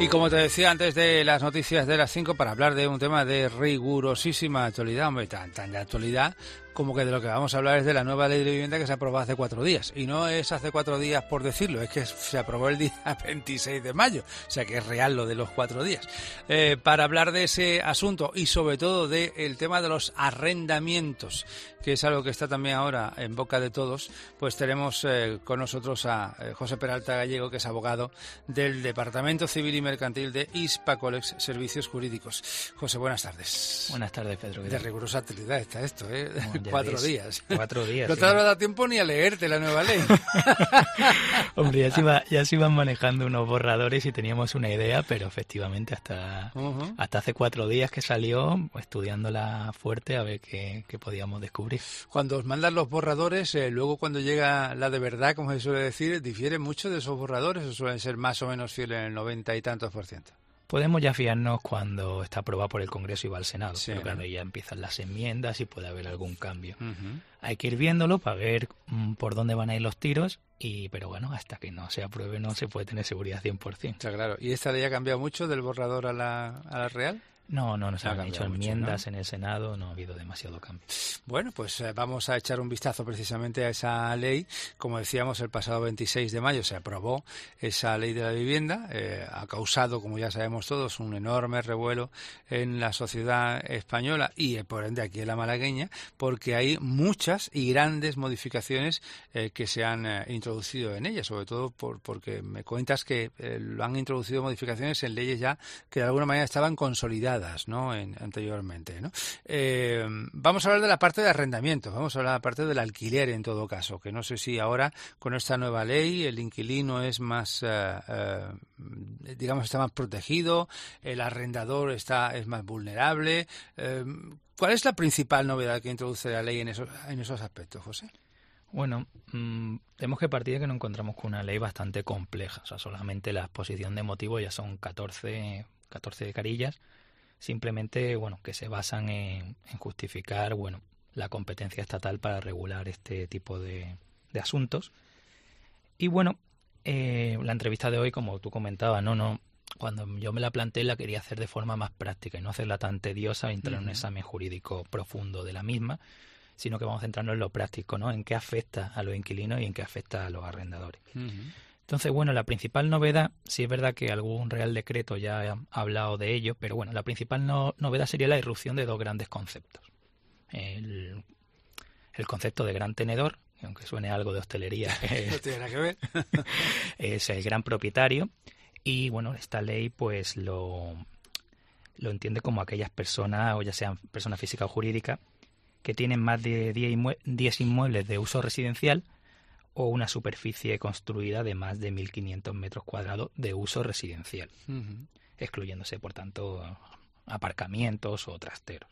Y como te decía antes de las noticias de las 5, para hablar de un tema de rigurosísima actualidad, hombre, tan de actualidad como que de lo que vamos a hablar es de la nueva ley de vivienda que se aprobó hace 4 días. Y no es hace 4 días por decirlo, es que se aprobó el día 26 de mayo, o sea que es real lo de los 4 días. Para hablar de ese asunto y sobre todo del tema de los arrendamientos, que es algo que está también ahora en boca de todos, pues tenemos con nosotros a José Peralta Gallego, que es abogado del Departamento Civil y Mercantil de Hispacolex Servicios Jurídicos. José, buenas tardes. Buenas tardes, Pedro. De rigurosa actualidad está esto, ¿eh? Bueno, 4 días. 4 días. No te habrá dado tiempo ni a leerte la nueva ley. Hombre, ya se iban manejando unos borradores y teníamos una idea, pero efectivamente hasta hace 4 días que salió, estudiándola fuerte a ver qué podíamos descubrir. Cuando os mandan los borradores, luego cuando llega la de verdad, como se suele decir, ¿difiere mucho de esos borradores o suelen ser más o menos fieles en el 90 y tantos %? Podemos ya fiarnos cuando está aprobado por el Congreso y va al Senado, sí, pero claro, ya empiezan las enmiendas y puede haber algún cambio. Uh-huh. Hay que ir viéndolo para ver por dónde van a ir los tiros, pero bueno, hasta que no se apruebe no se puede tener seguridad 100%. Está claro. ¿Y esta ley ha cambiado mucho del borrador a la real? No se han hecho enmiendas, ¿no? En el Senado, no ha habido demasiado cambio. Bueno, pues vamos a echar un vistazo precisamente a esa ley. Como decíamos, el pasado 26 de mayo se aprobó esa ley de la vivienda. Ha causado, como ya sabemos todos, un enorme revuelo en la sociedad española y, por ende, aquí en la malagueña, porque hay muchas y grandes modificaciones que se han introducido en ella, sobre todo porque me cuentas que lo han introducido modificaciones en leyes ya que de alguna manera estaban consolidadas, ¿no? Anteriormente, ¿no? Vamos a hablar de la parte de arrendamientos, vamos a hablar de la parte del alquiler en todo caso, que no sé si ahora con esta nueva ley el inquilino es más, digamos, está más protegido, el arrendador es más vulnerable. ¿Cuál es la principal novedad que introduce la ley en esos aspectos, José? Bueno, tenemos que partir de que nos encontramos con una ley bastante compleja, o sea, solamente la exposición de motivos ya son 14 carillas. Simplemente, bueno, que se basan en justificar, bueno, la competencia estatal para regular este tipo de asuntos. Y bueno, la entrevista de hoy, como tú comentabas, cuando yo me la planteé la quería hacer de forma más práctica y no hacerla tan tediosa e entrar en un examen jurídico profundo de la misma, sino que vamos a centrarnos en lo práctico, ¿no? En qué afecta a los inquilinos y en qué afecta a los arrendadores. Entonces, bueno, la principal novedad, sí es verdad que algún Real Decreto ya ha hablado de ello, pero bueno, la principal novedad sería la irrupción de 2 grandes conceptos. El concepto de gran tenedor, aunque suene algo de hostelería, no tiene nada que ver. Es el gran propietario, y bueno, esta ley pues lo entiende como aquellas personas, o ya sean personas físicas o jurídicas, que tienen más de 10 inmuebles de uso residencial o una superficie construida de más de 1.500 metros cuadrados de uso residencial, excluyéndose, por tanto, aparcamientos o trasteros.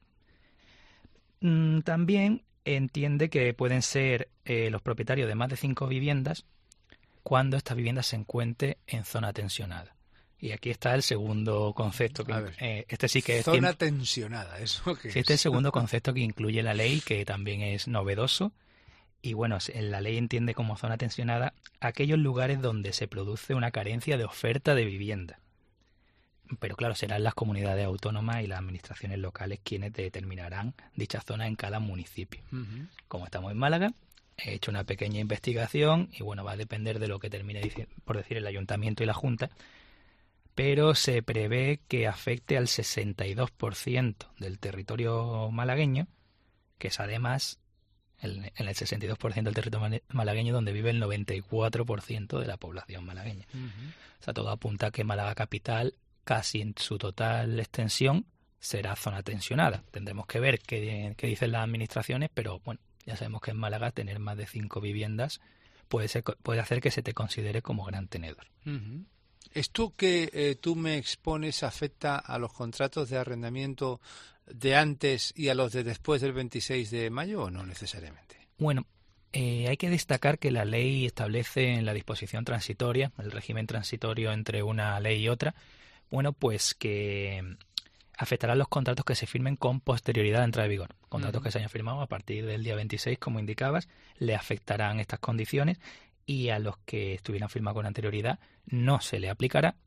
También entiende que pueden ser los propietarios de más de 5 viviendas cuando estas viviendas se encuentren en zona tensionada. Y aquí está el segundo concepto. Este sí que es zona tensionada, ¿eso qué es? Este es el segundo concepto que incluye la ley, que también es novedoso. Y bueno, la ley entiende como zona tensionada aquellos lugares donde se produce una carencia de oferta de vivienda. Pero claro, serán las comunidades autónomas y las administraciones locales quienes determinarán dicha zona en cada municipio. Como estamos en Málaga, he hecho una pequeña investigación y bueno, va a depender de lo que termine por decir el Ayuntamiento y la Junta, pero se prevé que afecte al 62% del territorio malagueño, que es además en el 62% del territorio malagueño donde vive el 94% de la población malagueña. O sea, todo apunta a que Málaga capital, casi en su total extensión, será zona tensionada. Tendremos que ver qué dicen las administraciones, pero bueno, ya sabemos que en Málaga tener más de 5 viviendas puede hacer que se te considere como gran tenedor. ¿Esto que tú me expones afecta a los contratos de arrendamiento de antes y a los de después del 26 de mayo o no necesariamente? Bueno, hay que destacar que la ley establece en la disposición transitoria, el régimen transitorio entre una ley y otra, bueno, pues que afectará los contratos que se firmen con posterioridad a entrada de vigor. Contratos que se hayan firmado a partir del día 26, como indicabas, le afectarán estas condiciones, y a los que estuvieran firmados con anterioridad no se le aplicará,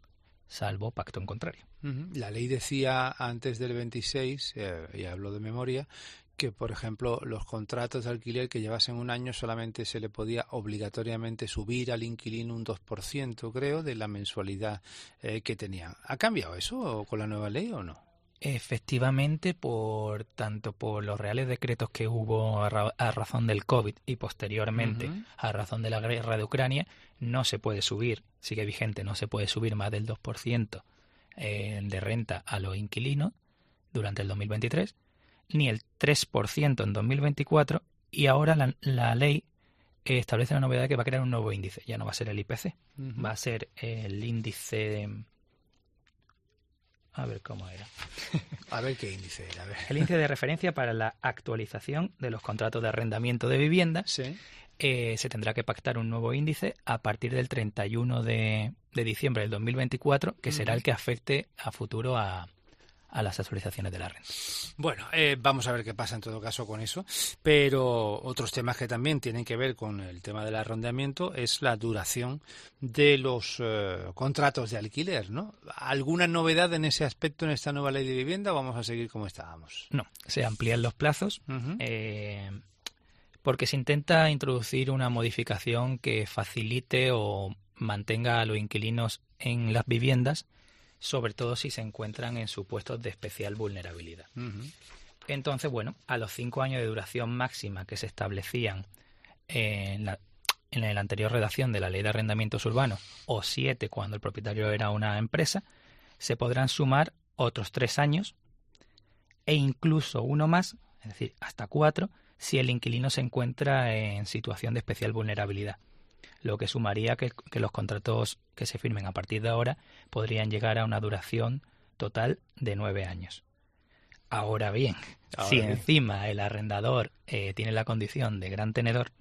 salvo pacto en contrario. La ley decía antes del 26, y hablo de memoria, que, por ejemplo, los contratos de alquiler que llevasen un año solamente se le podía obligatoriamente subir al inquilino un 2%, creo, de la mensualidad que tenían. ¿Ha cambiado eso con la nueva ley o no? Efectivamente, tanto por los reales decretos que hubo a razón del COVID y posteriormente a razón de la guerra de Ucrania, no se puede subir, sigue vigente, no se puede subir más del 2% de renta a los inquilinos durante el 2023, ni el 3% en 2024, y ahora la ley establece la novedad de que va a crear un nuevo índice. Ya no va a ser el IPC, va a ser el índice... A ver cómo era. A ver qué índice era. A ver. El índice de referencia para la actualización de los contratos de arrendamiento de vivienda. Sí. Se tendrá que pactar un nuevo índice a partir del 31 de diciembre del 2024, que será el que afecte a futuro a las actualizaciones de la renta. Bueno, vamos a ver qué pasa en todo caso con eso, pero otros temas que también tienen que ver con el tema del arrendamiento es la duración de los contratos de alquiler, ¿no? ¿Alguna novedad en ese aspecto en esta nueva ley de vivienda o vamos a seguir como estábamos? No, se amplían los plazos porque se intenta introducir una modificación que facilite o mantenga a los inquilinos en las viviendas, sobre todo si se encuentran en supuestos de especial vulnerabilidad. Entonces, bueno, a los 5 años de duración máxima que se establecían en la anterior redacción de la Ley de Arrendamientos Urbanos, o 7 cuando el propietario era una empresa, se podrán sumar otros 3 años e incluso uno más, es decir, hasta 4, si el inquilino se encuentra en situación de especial vulnerabilidad, lo que sumaría que los contratos que se firmen a partir de ahora podrían llegar a una duración total de 9 años. Ahora bien, encima el arrendador tiene la condición de gran tenedor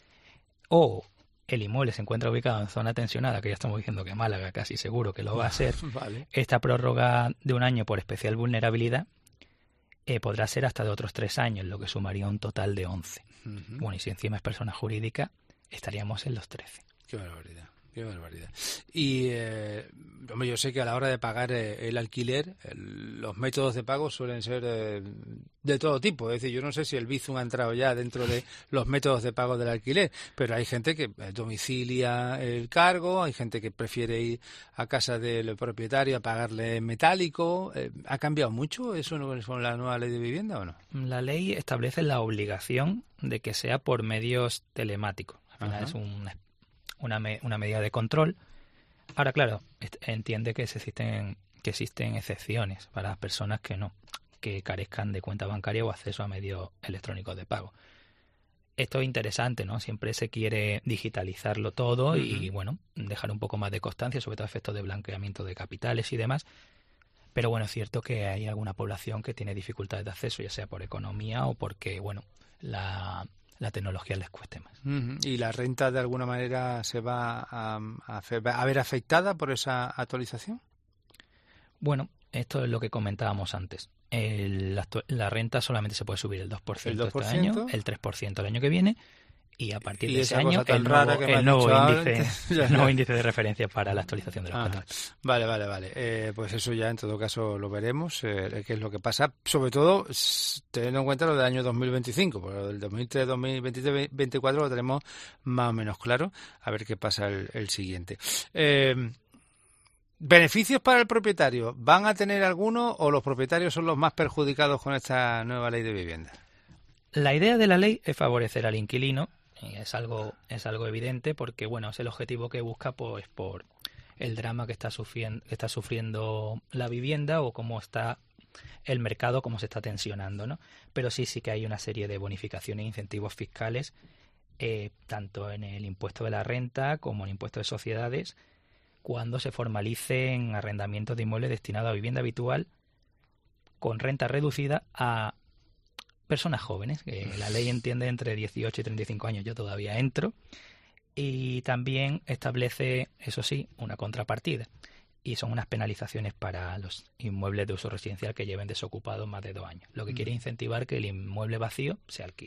o el inmueble se encuentra ubicado en zona tensionada, que ya estamos diciendo que Málaga casi seguro que lo va a ser, vale. Esta prórroga de un año por especial vulnerabilidad podrá ser hasta de otros 3 años, lo que sumaría un total de 11. Bueno, y si encima es persona jurídica, estaríamos en los 13. Qué barbaridad, qué barbaridad. Y, hombre, yo sé que a la hora de pagar el alquiler, los métodos de pago suelen ser de todo tipo. Es decir, yo no sé si el Bizum ha entrado ya dentro de los métodos de pago del alquiler, pero hay gente que domicilia el cargo, hay gente que prefiere ir a casa del propietario a pagarle en metálico. ¿Ha cambiado mucho eso con la nueva ley de vivienda o no? La ley establece la obligación de que sea por medios telemáticos. Al final es una medida de control. Ahora, claro, entiende que existen excepciones para las personas que carezcan de cuenta bancaria o acceso a medios electrónicos de pago. Esto es interesante, ¿no? Siempre se quiere digitalizarlo todo y, bueno, dejar un poco más de constancia, sobre todo a efectos de blanqueamiento de capitales y demás. Pero, bueno, es cierto que hay alguna población que tiene dificultades de acceso, ya sea por economía o porque, bueno, la tecnología les cueste más. ¿Y la renta de alguna manera se va a ver afectada por esa actualización? Bueno, esto es lo que comentábamos antes. La renta solamente se puede subir el 2%, este año, el 3% el año que viene, y a partir de ese año el nuevo índice de referencia para la actualización de los contratos. Vale. Pues eso ya en todo caso lo veremos, qué es lo que pasa, sobre todo teniendo en cuenta lo del año 2025, porque lo del 2023, 2023, 2024 lo tenemos más o menos claro, a ver qué pasa el siguiente. ¿Beneficios para el propietario? ¿Van a tener alguno o los propietarios son los más perjudicados con esta nueva ley de vivienda? La idea de la ley es favorecer al inquilino, y es algo evidente porque, bueno, es el objetivo que busca pues por el drama que está sufriendo la vivienda o cómo está el mercado, cómo se está tensionando, ¿no? Pero sí que hay una serie de bonificaciones e incentivos fiscales, tanto en el impuesto de la renta como en el impuesto de sociedades, cuando se formalicen arrendamientos de inmuebles destinados a vivienda habitual con renta reducida a personas jóvenes, que la ley entiende entre 18 y 35 años, yo todavía entro, y también establece, eso sí, una contrapartida, y son unas penalizaciones para los inmuebles de uso residencial que lleven desocupados más de 2 años, lo que quiere incentivar que el inmueble vacío se alquile.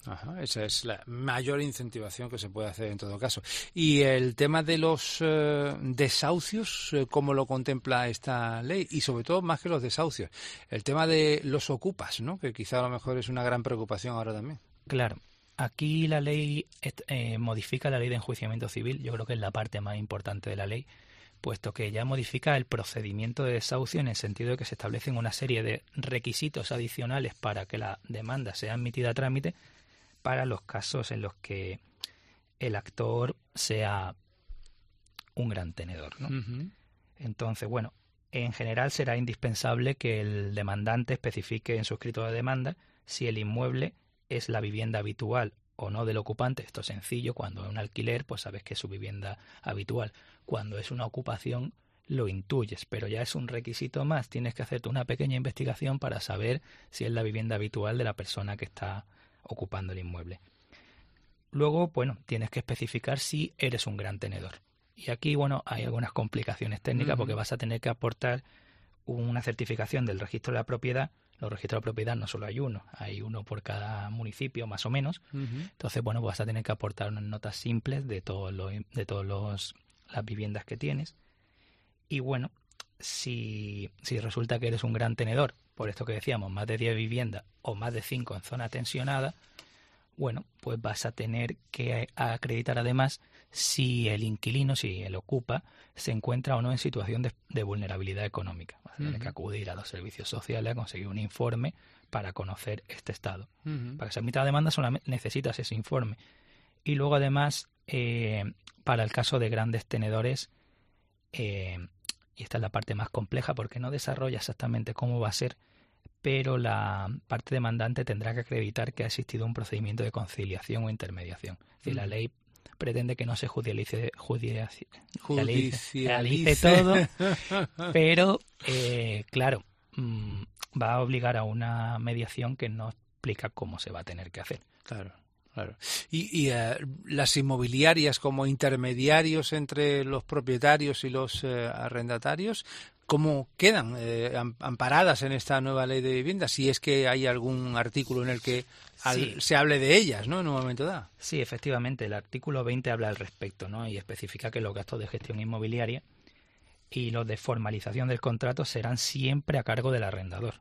Ajá, esa es la mayor incentivación que se puede hacer en todo caso. Y el tema de los desahucios, ¿cómo lo contempla esta ley? Y sobre todo, más que los desahucios, el tema de los ocupas, ¿no? Que quizá a lo mejor es una gran preocupación ahora también. Claro, aquí la ley modifica la ley de enjuiciamiento civil, yo creo que es la parte más importante de la ley, puesto que ya modifica el procedimiento de desahucio en el sentido de que se establecen una serie de requisitos adicionales para que la demanda sea admitida a trámite para los casos en los que el actor sea un gran tenedor, ¿no? Uh-huh. Entonces, bueno, en general será indispensable que el demandante especifique en su escrito de demanda si el inmueble es la vivienda habitual o no del ocupante. Esto es sencillo, cuando es un alquiler, pues sabes que es su vivienda habitual. Cuando es una ocupación, lo intuyes, pero ya es un requisito más. Tienes que hacerte una pequeña investigación para saber si es la vivienda habitual de la persona que está ocupando el inmueble. Luego, bueno, tienes que especificar si eres un gran tenedor. Y aquí, bueno, hay algunas complicaciones técnicas porque vas a tener que aportar una certificación del registro de la propiedad. Los registros de la propiedad no solo hay uno por cada municipio, más o menos. Entonces, bueno, vas a tener que aportar unas notas simples de todas las viviendas que tienes. Y bueno, si resulta que eres un gran tenedor, por esto que decíamos, más de 10 viviendas o más de 5 en zona tensionada, bueno, pues vas a tener que acreditar además si el inquilino, si el ocupa, se encuentra o no en situación de vulnerabilidad económica. Vas a tener que acudir a los servicios sociales a conseguir un informe para conocer este estado. Para que se admita la demanda solamente necesitas ese informe. Y luego además, para el caso de grandes tenedores, y esta es la parte más compleja porque no desarrolla exactamente cómo va a ser, pero la parte demandante tendrá que acreditar que ha existido un procedimiento de conciliación o intermediación. Es decir, la ley pretende que no se judicialice todo, pero claro, va a obligar a una mediación que no explica cómo se va a tener que hacer. Claro. Claro. Y las inmobiliarias como intermediarios entre los propietarios y los arrendatarios, ¿cómo quedan amparadas en esta nueva ley de vivienda? Si es que hay algún artículo en el que se hable de ellas, ¿no? En un momento dado. Sí, efectivamente. El artículo 20 habla al respecto, ¿no? Y especifica que los gastos de gestión inmobiliaria y los de formalización del contrato serán siempre a cargo del arrendador.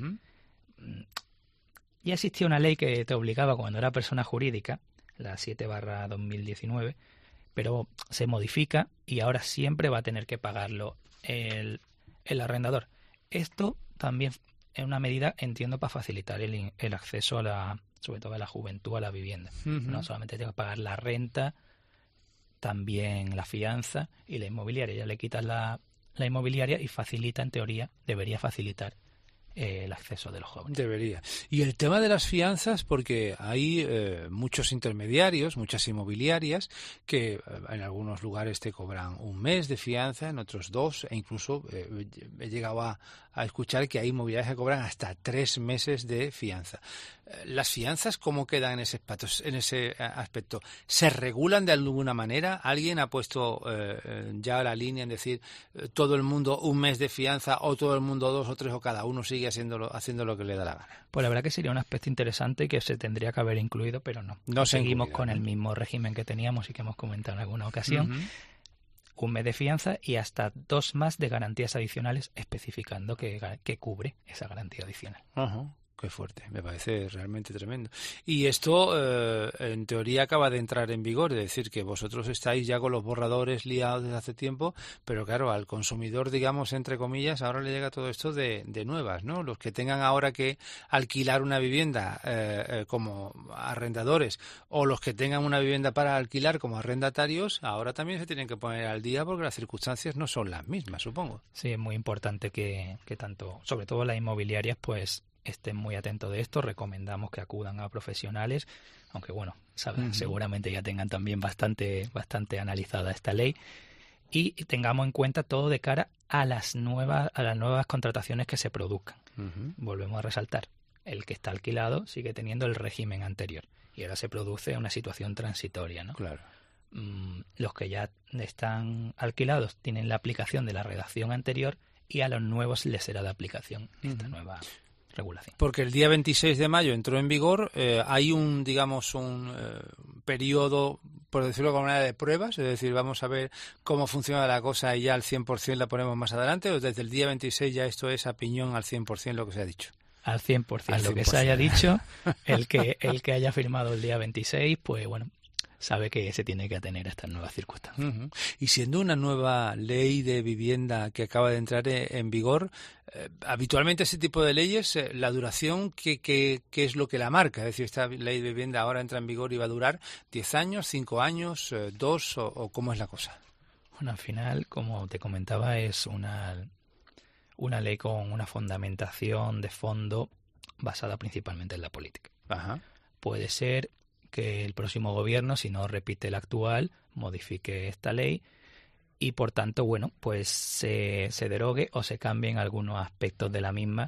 Ya existía una ley que te obligaba cuando era persona jurídica, la 7/2019, pero se modifica y ahora siempre va a tener que pagarlo el arrendador. Esto también es una medida, entiendo, para facilitar el acceso sobre todo a la juventud, a la vivienda. No solamente tienes que pagar la renta, también la fianza y la inmobiliaria. Ya le quitas la inmobiliaria y facilita, en teoría, debería facilitar el acceso de los jóvenes. Debería. Y el tema de las fianzas, porque hay muchos intermediarios, muchas inmobiliarias que en algunos lugares te cobran un mes de fianza, en otros 2, e incluso he llegado a escuchar que hay inmobiliarias que cobran hasta 3 meses de fianza. ¿Las fianzas cómo quedan en ese aspecto? ¿Se regulan de alguna manera? ¿Alguien ha puesto ya la línea en decir todo el mundo un mes de fianza o todo el mundo 2 o 3 o cada uno sigue haciendo lo que le da la gana? Pues la verdad que sería un aspecto interesante y que se tendría que haber incluido, pero no. Seguimos con el mismo régimen que teníamos y que hemos comentado en alguna ocasión. Un mes de fianza y hasta 2 más de garantías adicionales, especificando que cubre esa garantía adicional. Qué fuerte, me parece realmente tremendo. Y esto, en teoría, acaba de entrar en vigor, es decir, que vosotros estáis ya con los borradores liados desde hace tiempo, pero claro, al consumidor, digamos, entre comillas, ahora le llega todo esto de nuevas, ¿no? Los que tengan ahora que alquilar una vivienda como arrendadores o los que tengan una vivienda para alquilar como arrendatarios, ahora también se tienen que poner al día porque las circunstancias no son las mismas, supongo. Sí, es muy importante que tanto, sobre todo las inmobiliarias, pues estén muy atentos de esto. Recomendamos que acudan a profesionales, aunque bueno, seguramente ya tengan también bastante analizada esta ley, y tengamos en cuenta todo de cara a las nuevas contrataciones que se produzcan. Volvemos a resaltar, el que está alquilado sigue teniendo el régimen anterior y ahora se produce una situación transitoria, ¿no? Claro. Los que ya están alquilados tienen la aplicación de la redacción anterior y a los nuevos les será de aplicación esta nueva. regulación. Porque el día 26 de mayo entró en vigor, hay un periodo, por decirlo de alguna manera, de pruebas, es decir, vamos a ver cómo funciona la cosa y ya al 100% la ponemos más adelante, o desde el día 26 ya esto es a piñón al 100% lo que se ha dicho. Al 100%, lo que se haya dicho, el que haya firmado el día 26, pues bueno, sabe que se tiene que atener a estas nuevas circunstancias. Uh-huh. Y siendo una nueva ley de vivienda que acaba de entrar en vigor, habitualmente ese tipo de leyes, la duración, ¿qué es lo que la marca? Es decir, esta ley de vivienda ahora entra en vigor y va a durar 10 años, 5 años, 2, o ¿cómo es la cosa? Bueno, al final, como te comentaba, es una ley con una fundamentación de fondo basada principalmente en la política. Ajá. Puede ser que el próximo gobierno, si no repite el actual, modifique esta ley y, por tanto, bueno, pues se derogue o se cambien algunos aspectos de la misma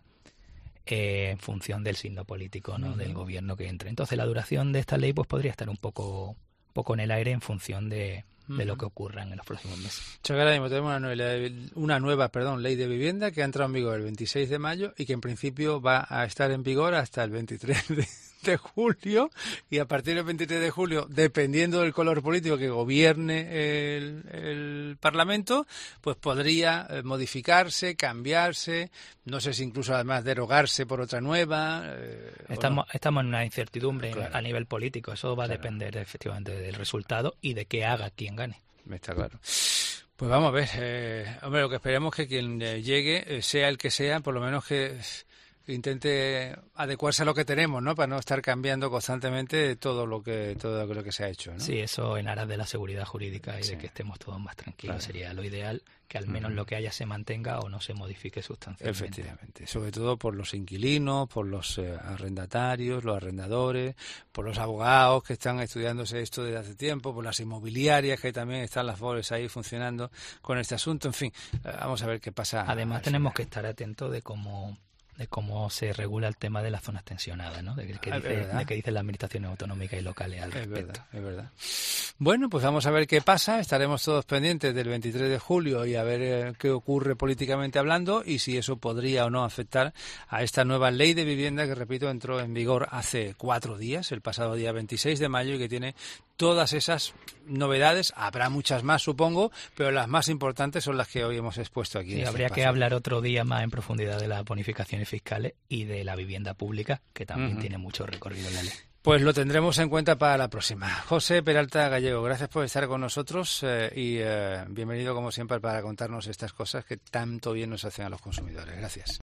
en función del signo político, ¿no? Del gobierno que entre. Entonces, la duración de esta ley pues podría estar un poco en el aire en función de lo que ocurra en los próximos meses. Ahora mismo tenemos una nueva ley de vivienda que ha entrado en vigor el 26 de mayo y que en principio va a estar en vigor hasta el 23 de julio, y a partir del 23 de julio, dependiendo del color político que gobierne el Parlamento, pues podría modificarse, cambiarse, no sé si incluso además derogarse por otra nueva. Estamos en una incertidumbre, claro, a nivel político. Eso va a depender efectivamente del resultado y de qué haga quien gane. Está claro. Pues vamos a ver, hombre, lo que esperemos es que quien llegue, sea el que sea, por lo menos que intente adecuarse a lo que tenemos, ¿no? Para no estar cambiando constantemente todo lo que se ha hecho, ¿no? Sí, eso en aras de la seguridad jurídica y de que estemos todos más tranquilos. Claro. Sería lo ideal, que al menos lo que haya se mantenga o no se modifique sustancialmente. Efectivamente, sobre todo por los inquilinos, por los arrendatarios, los arrendadores, por los abogados que están estudiándose esto desde hace tiempo, por las inmobiliarias que también están las FORES ahí funcionando con este asunto, en fin, vamos a ver qué pasa. Además tenemos que estar atentos de cómo se regula el tema de las zonas tensionadas, ¿no? De qué dicen las administraciones autonómicas y locales al respecto. Es verdad. Bueno, pues vamos a ver qué pasa. Estaremos todos pendientes del 23 de julio y a ver qué ocurre políticamente hablando y si eso podría o no afectar a esta nueva ley de vivienda que, repito, entró en vigor hace 4 días, el pasado día 26 de mayo, y que tiene todas esas novedades. Habrá muchas más, supongo, pero las más importantes son las que hoy hemos expuesto aquí. Sí, habría que hablar otro día más en profundidad de las bonificaciones fiscales y de la vivienda pública, que también tiene mucho recorrido en la ley. Pues lo tendremos en cuenta para la próxima. José Peralta Gallego, gracias por estar con nosotros y bienvenido como siempre para contarnos estas cosas que tanto bien nos hacen a los consumidores. Gracias.